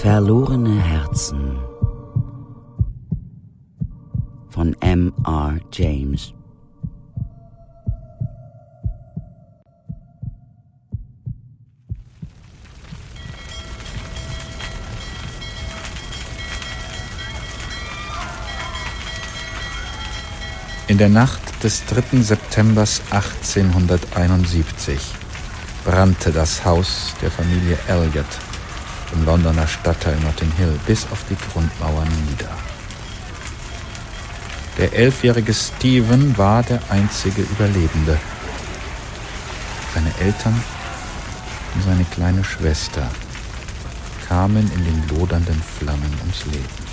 Verlorene Herzen von M.R. James. In der Nacht des 3. September 1871 brannte das Haus der Familie Elliot im Londoner Stadtteil Notting Hill bis auf die Grundmauern nieder. Der 11-jährige Stephen war der einzige Überlebende. Seine Eltern und seine kleine Schwester kamen in den lodernden Flammen ums Leben.